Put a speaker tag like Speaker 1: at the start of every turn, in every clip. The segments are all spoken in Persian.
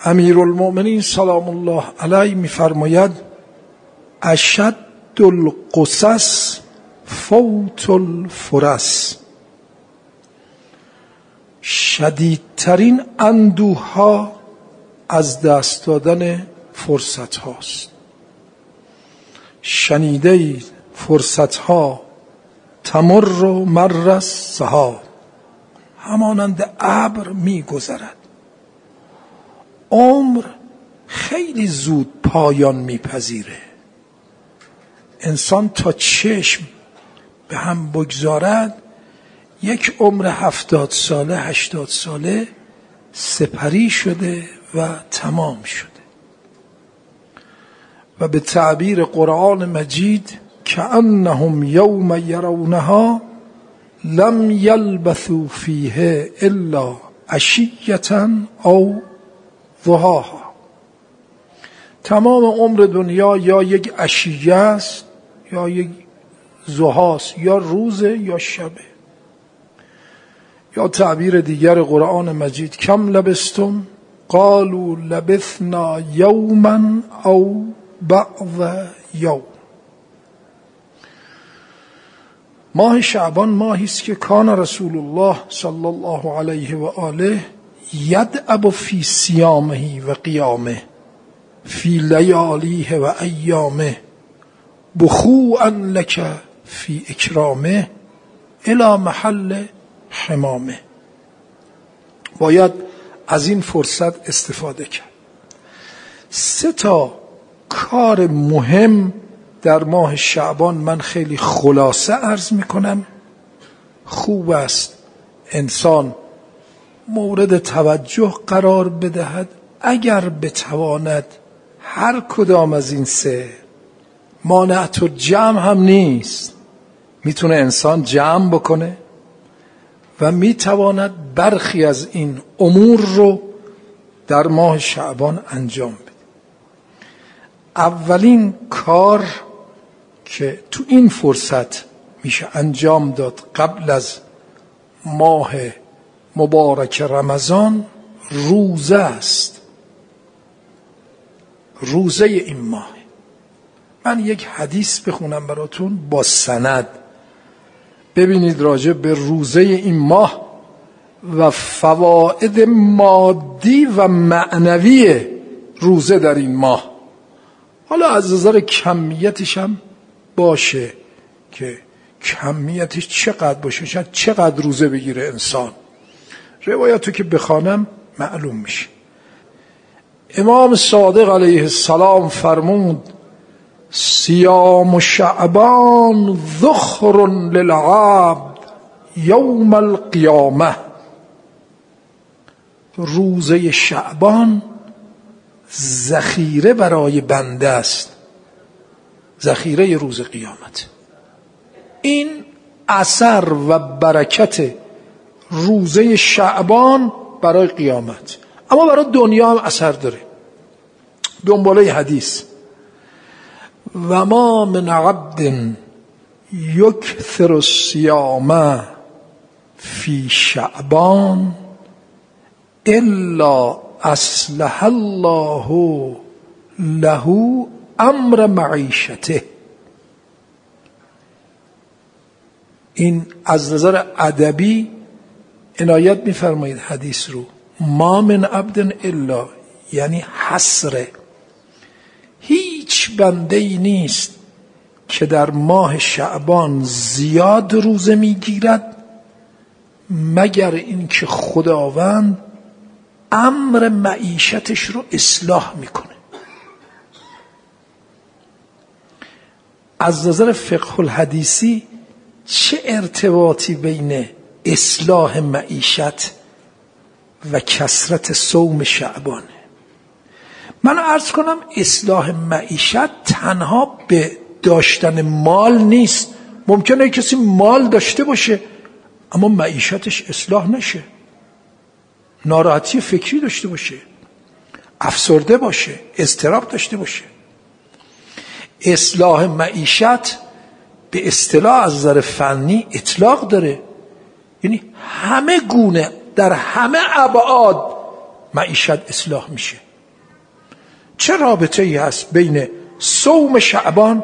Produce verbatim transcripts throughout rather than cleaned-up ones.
Speaker 1: امیرالمؤمنین سلام الله علیه میفرماید اشد القصص فوت الفرص، شدیدترین اندوه ها از دست دادن فرصت هاست. شنیده اید فرصت ها تمر و مر السحاب، همانند ابر می گذرد. عمر خیلی زود پایان میپذیره. انسان تا چشم به هم بگذارد یک عمر هفتاد ساله هشتاد ساله سپری شده و تمام شده. و به تعبیر قرآن مجید کأنهم یوم یرونها لم یلبثوا فیه الا عشیة او ضحاها. تمام عمر دنیا یا یک عشیه است یا یک ضحاست، یا روزه یا شبه. یا تعبیر دیگر قرآن مجید کم لبستم قالوا لبثنا یوما او بعض یوم. ماه شعبان ماهی است که کان رسول الله صلی الله علیه و آله یدعب فی صیامه و قیامه فی لیالیه و ایامه بخوعا لک فی اکرامه الی محل حمامه. باید از این فرصت استفاده کرد. سه تا کار مهم در ماه شعبان من خیلی خلاصه عرض میکنم. خوب است انسان مورد توجه قرار بدهد. اگر بتواند هر کدام از این سه، مانعت الجمع هم نیست، میتونه انسان جمع بکنه و میتواند برخی از این امور رو در ماه شعبان انجام بده. اولین کار که تو این فرصت میشه انجام داد قبل از ماه مبارک رمضان روزه است. روزه این ماه. من یک حدیث بخونم براتون با سند، ببینید راجع به روزه این ماه و فواید مادی و معنوی روزه در این ماه. حالا از نظر کمیتش هم باشه که کمیتش چقدر باشه، شاید چقدر روزه بگیره انسان. روایتو که بخوانم معلوم میشه. امام صادق علیه السلام فرمود صیام شعبان ذخر للعبد یوم القیامه. روزه شعبان ذخیره برای بنده است، ذخیره روز قیامت. این اثر و برکت روزه شعبان برای قیامت، اما برای دنیا هم اثر داره. دنباله حدیث و ما من عبد یکثر الصیام فی شعبان الا اصلح الله له امر معیشته. این از نظر ادبی عنایت می‌فرمایید حدیث رو. ما من عبد الا یعنی حسره، هیچ بنده‌ای نیست که در ماه شعبان زیاد روزه میگیرد مگر اینکه خداوند امر معیشتش رو اصلاح میکنه. از نظر فقه الحدیثی چه ارتباطی بین اصلاح معیشت و کثرت صوم شعبانه؟ من عرض کنم اصلاح معیشت تنها به داشتن مال نیست. ممکنه کسی مال داشته باشه اما معیشتش اصلاح نشه، ناراحتی فکری داشته باشه، افسرده باشه، اضطراب داشته باشه. اصلاح معیشت به اصطلاح از نظر فنی اطلاق داره، یعنی همه گونه در همه ابعاد معیشت اصلاح میشه. چه رابطه ای هست بین صوم شعبان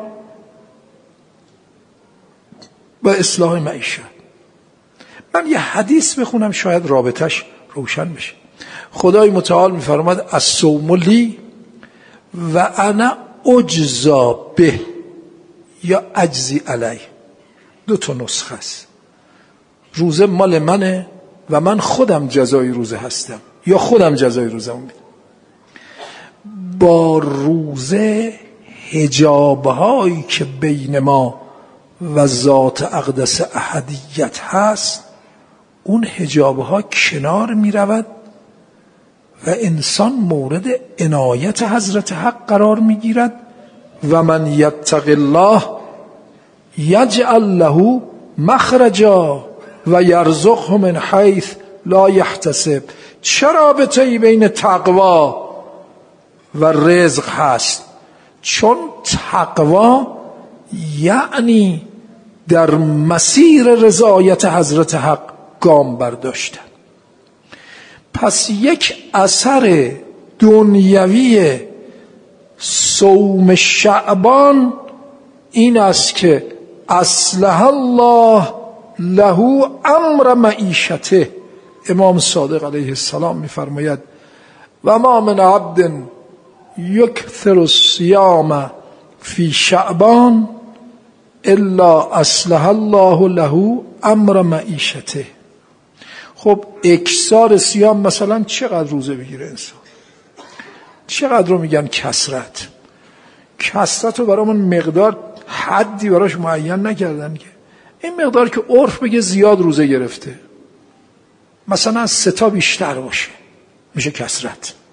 Speaker 1: و اصلاح معیشت؟ من یه حدیث بخونم شاید رابطش روشن بشه. خدای متعال میفرماد الصوم لی و انا اجزا به یا اجزی علی. دو تا نسخه است. روزه مال منه و من خودم جزای روزه هستم یا خودم جزای روزه میدم. با روزه حجاب‌هایی که بین ما و ذات اقدس احدیت هست، اون حجاب‌ها کنار می‌رود و انسان مورد عنایت حضرت حق قرار می‌گیرد. و من یتق الله یجعل له مخرجا و یرزقه من حیث لا یحتسب. چه رابطه‌ای بین تقوا و رزق هست؟ چون تقوا یعنی در مسیر رضایت حضرت حق گام برداشتن. پس یک اثر دنیوی صوم شعبان این است که اصلح الله له امر معیشته. امام صادق علیه السلام میفرماید و ما من عبد یکثر الصیام فی شعبان الا اصلح الله له امر معیشته. خب اکثار صیام مثلا چقدر روزه بگیره انسان؟ چقدر رو میگن کثرت؟ کثرت رو برامون مقدار حدی براش معین نکردن که این مقدار که عرف بگه زیاد روزه گرفته، مثلا از سه تا بیشتر باشه میشه کثرت.